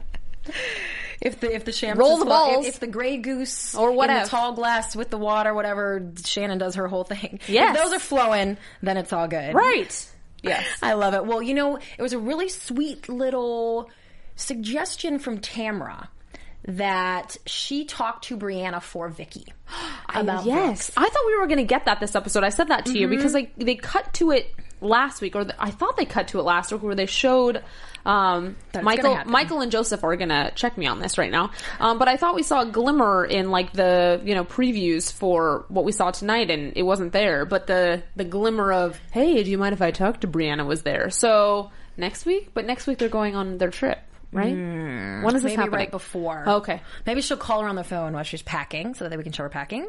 If the if the sham Roll the balls. if, if the Grey Goose Or in whatever. the tall glass with the water, whatever, Shannon does her whole thing. Yes. If those are flowing, then it's all good. right. Yes. I love it. Well, you know, it was a really sweet little suggestion from Tamra that she talked to Brianna for Vicky about yes, Brooks. I thought we were going to get that this episode. I said that to you because like they cut to it last week, or the, I thought they cut to it last week, where they showed um, That's Michael, gonna happen. Michael and Joseph are going to check me on this right now. Um, but I thought we saw a glimmer in like the you know previews for what we saw tonight, and it wasn't there. But the the glimmer of hey, do you mind if I talk to Brianna was there. So next week, but next week they're going on their trip. Right? When is this Maybe happening? right before. Okay. Maybe she'll call her on the phone while she's packing so that we can show her packing.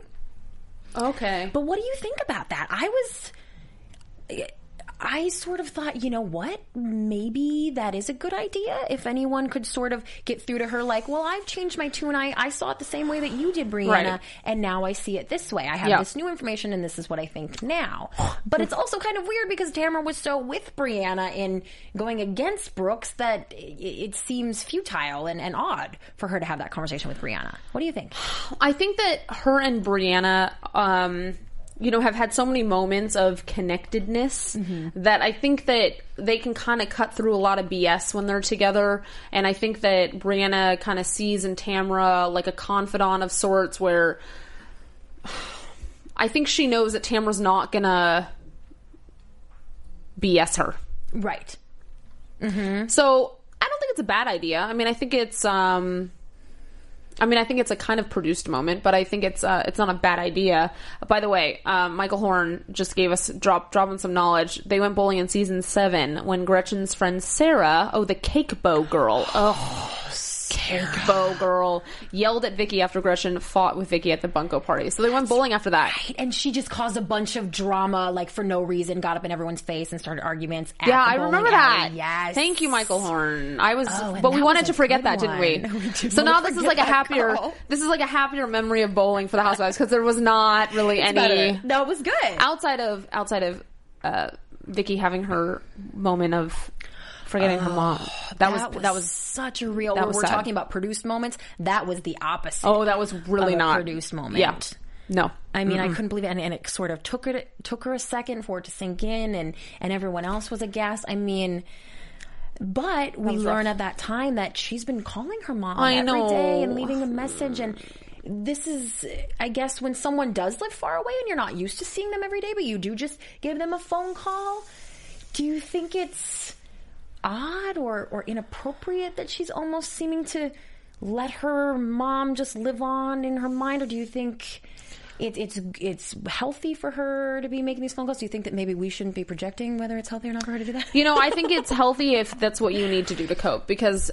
Okay. But what do you think about that? I was... I sort of thought, you know what? Maybe that is a good idea. If anyone could sort of get through to her like, well, I've changed my tune. I, I saw it the same way that you did, Brianna, Right. and now I see it this way. I have Yeah. this new information, and this is what I think now. But it's also kind of weird because Tamara was so with Brianna in going against Brooks that it, it seems futile and, and odd for her to have that conversation with Brianna. What do you think? I think that her and Brianna, um, you know, have had so many moments of connectedness that I think that they can kind of cut through a lot of B S when they're together. And I think that Brianna kind of sees in Tamara like a confidant of sorts where I think she knows that Tamara's not gonna B S her. Right. So I don't think it's a bad idea. I mean, I think it's, um, I mean, I think it's a kind of produced moment, but I think it's uh, it's not a bad idea. By the way, um, Michael Horn just gave us drop dropping some knowledge. They went bowling in season seven when Gretchen's friend Sarah, oh, the cake bow girl, oh, Cake Bow girl. Yelled at Vicky after Gretchen fought with Vicky at the Bunko party. So they went bowling after that. Right. And she just caused a bunch of drama, like for no reason, got up in everyone's face and started arguments at Yeah, the I bowling remember alley. that. Yes. Thank you, Michael Horn. I was, Oh, and but we that wanted was to a forget good that, didn't we? one. We did So wanna now this is forget like a that happier, call. this is like a happier memory of bowling for the Housewives because there was not really It's any better. No, it was good. outside of outside of uh, Vicky having her moment of forgetting her mom. That, was that was such a real. that We're, was we're sad. talking about produced moments. That was the opposite. oh, that was really of a not produced moment. Yeah, no. I mean, I couldn't believe it, and, and it sort of took her took her a second for it to sink in, and and everyone else was aghast. I mean, but we learn at that time that she's been calling her mom I every know. day and leaving a message, and this is, I guess, when someone does live far away and you're not used to seeing them every day, but you do just give them a phone call. Do you think it's odd or, or inappropriate that she's almost seeming to let her mom just live on in her mind, or do you think it, it's it's healthy for her to be making these phone calls? Do you think that maybe we shouldn't be projecting whether it's healthy or not for her to do that? You know, I think it's healthy if that's what you need to do to cope, because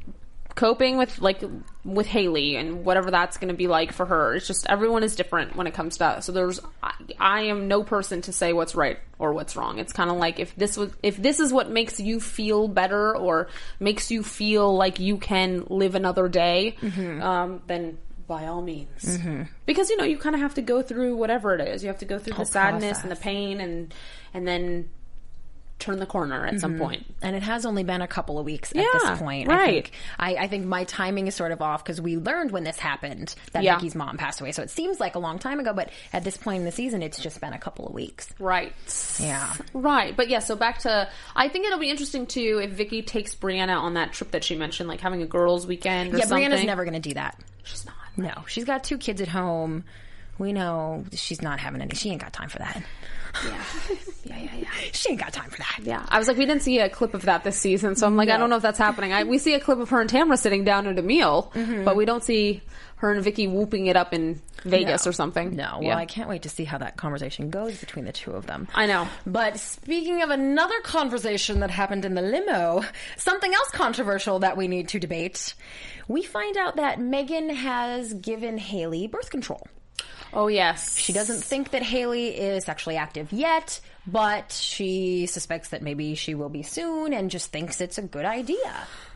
coping with like with Haley and whatever that's going to be like for her, it's just everyone is different when it comes to that. So there's I, I am no person to say what's right or what's wrong. It's kind of like if this was if this is what makes you feel better or makes you feel like you can live another day, mm-hmm. um, then by all means. Mm-hmm. Because, you know, you kind of have to go through whatever it is. You have to go through the sadness process and the pain and and then turn the corner at mm-hmm. some point. And it has only been a couple of weeks yeah, at this point. Right. I think, I, I think my timing is sort of off because we learned when this happened that yeah. Vicky's mom passed away. So it seems like a long time ago, but at this point in the season, it's just been a couple of weeks. Right. Yeah. Right. But yeah, so back to, I think it'll be interesting too if Vicky takes Brianna on that trip that she mentioned, like having a girls' weekend or yeah, something. Brianna's never going to do that. She's not. No. She's got two kids at home. We know she's not having any. She ain't got time for that. Yeah. Yeah, yeah, yeah. She ain't got time for that. Yeah. I was like, we didn't see a clip of that this season, so I'm like, No. I don't know if that's happening. I, we see a clip of her and Tamra sitting down at a meal, Mm-hmm. but we don't see her and Vicky whooping it up in Vegas No. or something. No. Well, yeah. I can't wait to see how that conversation goes between the two of them. I know. But speaking of another conversation that happened in the limo, something else controversial that we need to debate, we find out that Megan has given Haley birth control. Oh, yes. She doesn't think that Haley is sexually active yet, but she suspects that maybe she will be soon and just thinks it's a good idea.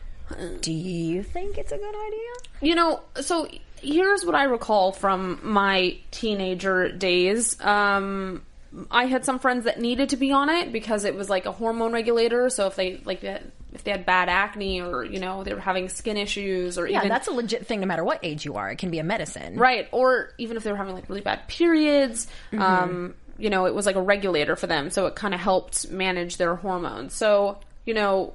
Do you think it's a good idea? You know, so here's what I recall from my teenager days. Um, I had some friends that needed to be on it because it was like a hormone regulator. So if they like if they had bad acne or, you know, they were having skin issues or Yeah, even that's a legit thing no matter what age you are. It can be a medicine. right, or even if they were having like really bad periods, Mm-hmm. um, you know, it was like a regulator for them. So it kind of helped manage their hormones. So, you know,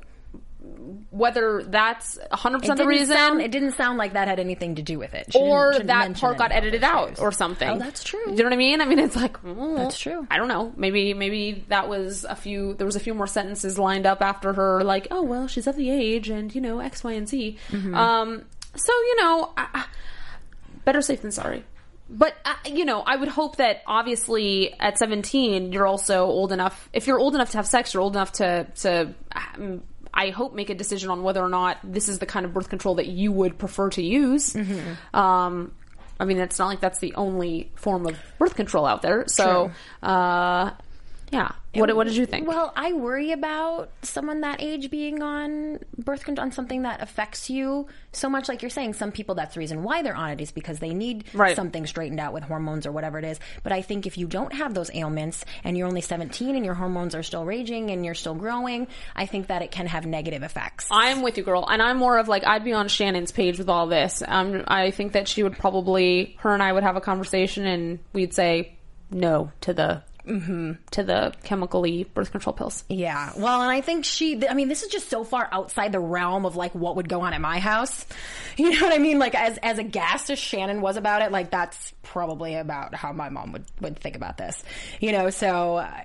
whether that's one hundred percent It the didn't reason sound, it didn't sound like that had anything to do with it. She or didn't- she didn't that mention part got any edited health out issues. or something. Oh, that's true. Do you know what I mean? I mean, it's like mm, That's true. I don't know. Maybe maybe that was a few. There was a few more sentences lined up after her, like, oh well, she's of the age, and you know X, Y, and Z. Mm-hmm. Um, so you know, I, I, better safe than sorry. But uh, you know, I would hope that obviously at seventeen, you're also old enough. If you're old enough to have sex, you're old enough to to. Um, I hope make a decision on whether or not this is the kind of birth control that you would prefer to use. Mm-hmm. Um, I mean, it's not like that's the only form of birth control out there. So, uh, yeah. What, what did you think? Well, I worry about someone that age being on birth control, on something that affects you so much. Like you're saying, some people, that's the reason why they're on it is because they need Right. something straightened out with hormones or whatever it is. But I think if you don't have those ailments and you're only seventeen and your hormones are still raging and you're still growing, I think that it can have negative effects. I'm with you, girl. And I'm more of like, I'd be on Shannon's page with all this. Um, I think that she would probably, her and I would have a conversation and we'd say no to the Mm-hmm. to the chemically birth control pills. Yeah. Well, and I think she, I mean, this is just so far outside the realm of like what would go on at my house. You know what I mean? Like as, as aghast as Shannon was about it, like that's probably about how my mom would, would think about this, you know? So uh,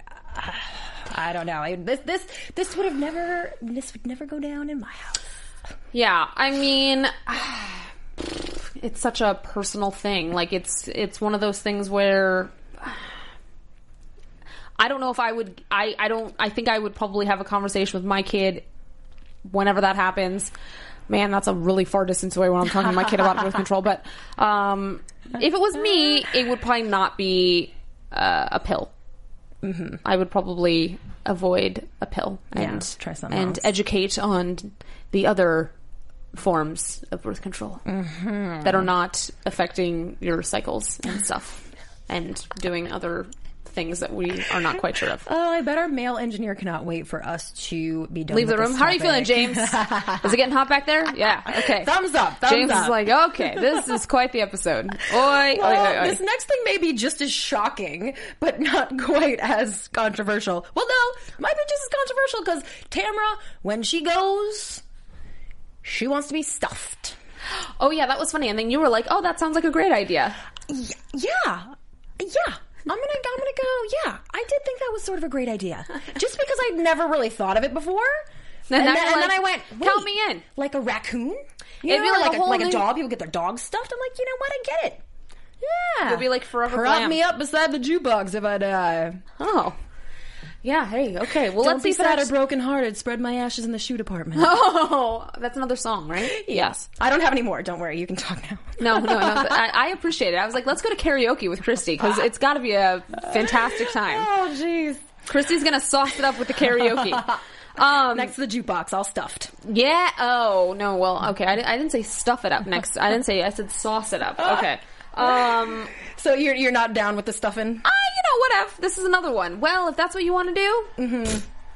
I don't know. I, this, this, this would have never, this would never go down in my house. Yeah. I mean, it's such a personal thing. Like it's, it's one of those things where I don't know if I would, I, I don't, I think I would probably have a conversation with my kid whenever that happens. man, that's a really far distance away when I'm talking to my kid about birth control. But um, if it was me, it would probably not be uh, a pill. Mm-hmm. I would probably avoid a pill and yeah, try something and else. educate on the other forms of birth control mm-hmm. that are not affecting your cycles and stuff, and doing other things that we are not quite sure of. Oh, I bet our male engineer cannot wait for us to be done Leave with the room. this How are you feeling, topic. James? Is it getting hot back there? Yeah. Okay. Thumbs up. Thumbs James up. is like, okay, this is quite the episode. Oi, oi, Well, oi, oi. this next thing may be just as shocking, but not quite as controversial. Well, no, it might be just as controversial because Tamra, when she goes, she wants to be stuffed. Oh, yeah, that was funny. And then you were like, oh, that sounds like a great idea. Y- yeah. Yeah. I'm gonna, I'm gonna go, yeah, I did think that was sort of a great idea. Just because I'd never really thought of it before. And, And, now then, you're and then like, I went, count wait, me in. Like a raccoon? You It'd know, be or like like, a a, whole like a new- dog, people get their dogs stuffed. I'm like, you know what, I get it. Yeah. You'll be like Forever Prop Glam. me up beside the jukebox if I die. Oh. Yeah, hey, okay. Well, Don't let's be see if it sad or actually- broken hearted. Spread my ashes in the shoe department. Oh, that's another song, right? Yes. I don't have any more. Don't worry. You can talk now. No, no, no. I, I appreciate it. I was like, let's go to karaoke with Christy because it's got to be a fantastic time. Oh, jeez. Christy's going to sauce it up with the karaoke. Um, Next to the jukebox, all stuffed. yeah. Oh, no. Well, okay. I, di- I didn't say stuff it up next. I didn't say, I said sauce it up. Okay. Um, So you're you're not down with the stuffing? ah, you know, whatever. This is another one. Well, if that's what you want to do. Mm-hmm.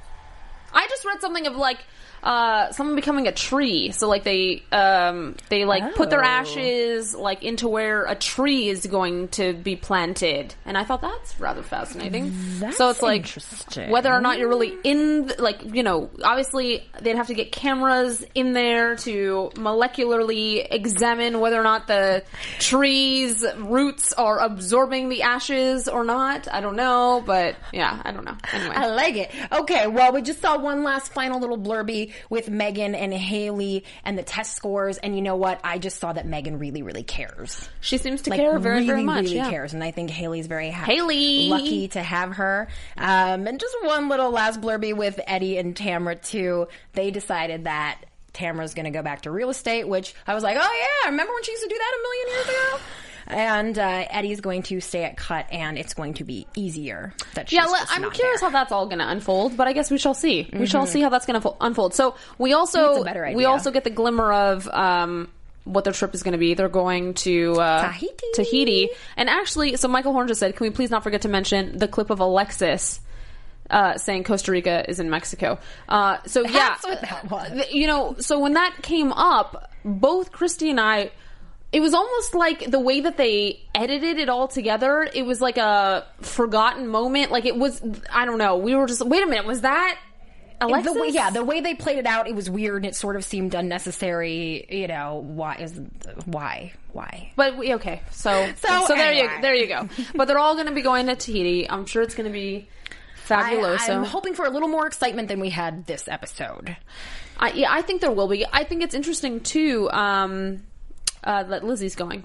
I just read something of like, uh, someone becoming a tree. So like they, um, they like put their Oh. ashes like into where a tree is going to be planted, and I thought that's rather fascinating. That's so it's like interesting. whether or not you're really in, the, like you know, obviously they'd have to get cameras in there to molecularly examine whether or not the tree's roots are absorbing the ashes or not. I don't know, but yeah, I don't know. Anyway, I like it. Okay, well, we just saw one last final little blurby with Megan and Haley and the test scores, and you know what? I just saw that Megan really, really cares. she seems to Like, care very, really, very much. really yeah. cares, and I think Haley's very ha- Haley! lucky to have her. Um, and just one little last blurby with Eddie and Tamra too. They decided that Tamra's going to go back to real estate, which I was like, oh yeah, remember when she used to do that a million years ago? And uh, Eddie's going to stay at Cut, and it's going to be easier. That she's Yeah, let, just I'm not curious there. how that's all going to unfold, but I guess we shall see. We shall see how that's going to unfold. So we also It's a better we idea. also get the glimmer of um, what their trip is going to be. They're going to uh, Tahiti. Tahiti, and actually, so Michael Horn just said, "Can we please not forget to mention the clip of Alexis?" Uh, saying Costa Rica is in Mexico. Uh, so yeah, That's what that was. th- you know, so when that came up, both Christy and I, it was almost like the way that they edited it all together. It was like a forgotten moment. Like it was, I don't know. We were just, wait a minute, was that Alexis? The way, yeah, the way they played it out, it was weird, and it sort of seemed unnecessary. You know, why is why why? But we, okay, so So, so, there anyway. you there you go. But they're all going to be going to Tahiti. I'm sure it's going to be fabuloso. I, I'm hoping for a little more excitement than we had this episode. I, yeah, I think there will be. I think it's interesting too. Um, uh, that Lizzie's going.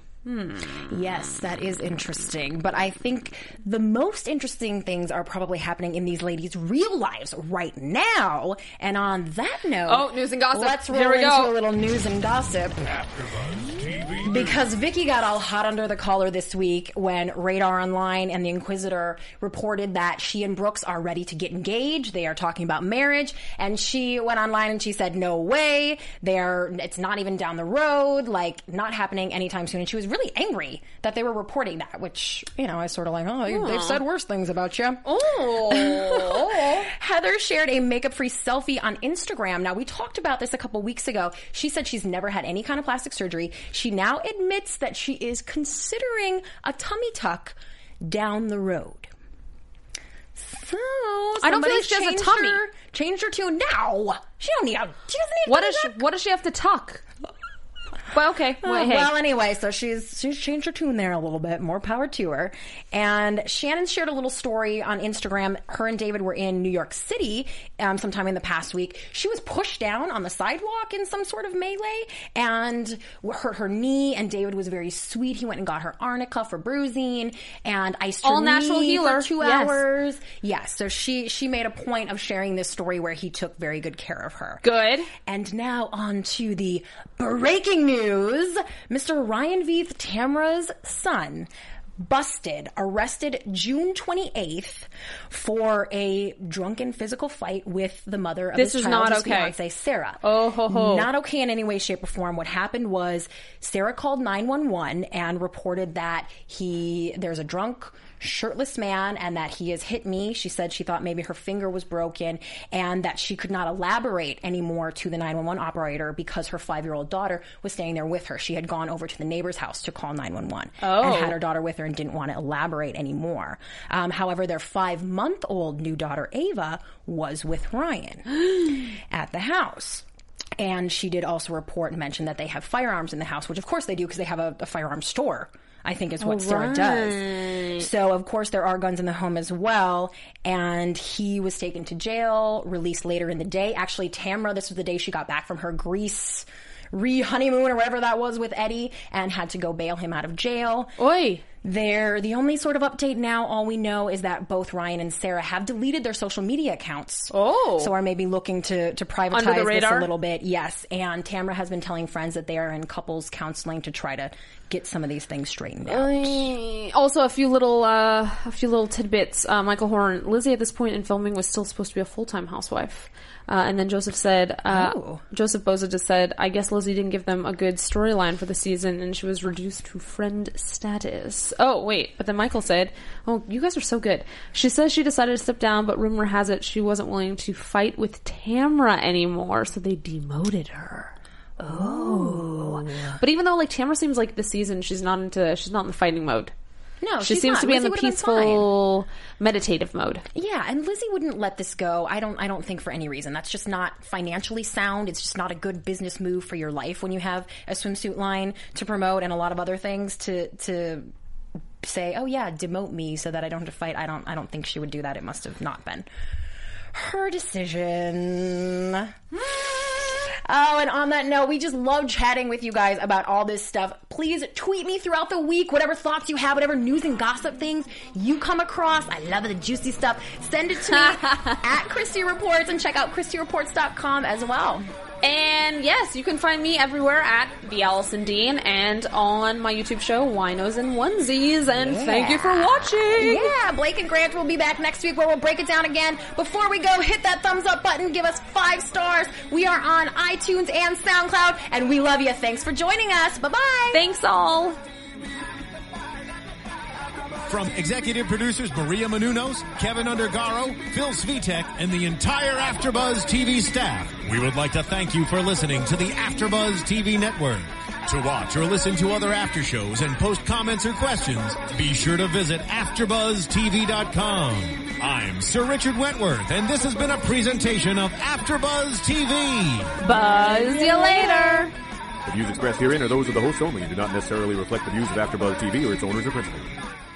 Yes, that is interesting. But I think the most interesting things are probably happening in these ladies' real lives right now. And on that note, Oh, news and gossip. Let's roll Here we into go. a little news and gossip. Because Vicky got all hot under the collar this week when Radar Online and The Inquisitor reported that she and Brooks are ready to get engaged. They are talking about marriage, and she went online and she said, "No way! They're it's not even down the road. Like not happening anytime soon." And she was really angry that they were reporting that. Which you know, I was sort of like, "Oh, they've said worse things about you." Oh, Heather shared a makeup-free selfie on Instagram. Now, we talked about this a couple weeks ago. She said she's never had any kind of plastic surgery. She now admits that she is considering a tummy tuck down the road. So, I don't feel somebody like she has a changed tummy. her- Changed her tune. Now, she don't need a. She doesn't need. A what tummy does she, tuck. what does she have to tuck? But okay. Well, Uh, hey. well, anyway, so she's she's changed her tune there a little bit. More power to her. And Shannon shared a little story on Instagram. Her and David were in New York City um, sometime in the past week. She was pushed down on the sidewalk in some sort of melee and hurt her knee. And David was very sweet. He went and got her arnica for bruising and iced her All natural knee healer. for two Yes. hours. Yes. So she she made a point of sharing this story where he took very good care of her. Good. And now on to the breaking news. Mister Ryan Veith, Tamra's son, busted, arrested June twenty-eighth for a drunken physical fight with the mother of This his is child, not his okay. fiance, Sarah. Oh, ho, ho. Not okay in any way, shape, or form. What happened was Sarah called nine one one and reported that he, there's a drunk, shirtless man and that he has hit me. She said she thought maybe her finger was broken and that she could not elaborate anymore to the nine one one operator because her five-year-old daughter was staying there with her. She had gone over to the neighbor's house to call nine one one Oh. and had her daughter with her and didn't want to elaborate anymore. Um, however, their five-month-old new daughter, Ava, was with Ryan at the house. And she did also report and mention that they have firearms in the house, which of course they do because they have a, a firearms store, I think is what Oh, Sarah right. does. So, of course, there are guns in the home as well. And he was taken to jail, released later in the day. Actually, Tamra, this was the day she got back from her Greece re-honeymoon or whatever that was with Eddie and had to go bail him out of jail. Oi. There, the only sort of update now, all we know is that both Ryan and Sarah have deleted their social media accounts. Oh. So are maybe looking to, to privatize Under the this radar? a little bit. Yes. And Tamra has been telling friends that they are in couples counseling to try to get some of these things straightened out. Uh, Also, a few little, uh, a few little tidbits. Uh, Michael Horn, Lizzie at this point in filming was still supposed to be a full-time housewife. Uh, and then Joseph said, uh, Oh. Joseph Boza just said, I guess Lizzie didn't give them a good storyline for the season and she was reduced to friend status. Oh, wait. But then Michael said, oh, you guys are so good. She says she decided to step down, but rumor has it she wasn't willing to fight with Tamra anymore, so they demoted her. Oh. But even though, like, Tamra seems like this season she's not into, she's not in the fighting mode. No, She she's seems not. to be Lizzie in the would've been peaceful, meditative mode. Yeah, and Lizzie wouldn't let this go. I don't I don't think for any reason. That's just not financially sound. It's just not a good business move for your life when you have a swimsuit line to promote and a lot of other things to to say, "Oh yeah, demote me so that I don't have to fight." I don't I don't think she would do that. It must have not been her decision. Oh, and on that note, we just love chatting with you guys about all this stuff. Please tweet me throughout the week, whatever thoughts you have, whatever news and gossip things you come across. I love the juicy stuff. Send it to me at Christy Reports and check out Christy Reports dot com as well. And yes, you can find me everywhere at the Allison Dean and on my YouTube show, Winos and Onesies. And Yeah. thank you for watching. Yeah, Blake and Grant will be back next week where we'll break it down again. Before we go, hit that thumbs up button, give us five stars. We are on iTunes and SoundCloud, and we love you. Thanks for joining us. Bye-bye. Thanks all. From executive producers Maria Menounos, Kevin Undergaro, Phil Svitek, and the entire AfterBuzz T V staff, we would like to thank you for listening to the AfterBuzz T V network. To watch or listen to other after shows and post comments or questions, be sure to visit after buzz T V dot com. I'm Sir Richard Wentworth, and this has been a presentation of AfterBuzz T V. Buzz you later. The views expressed herein are those of the hosts only and do not necessarily reflect the views of AfterBuzz T V or its owners or principals.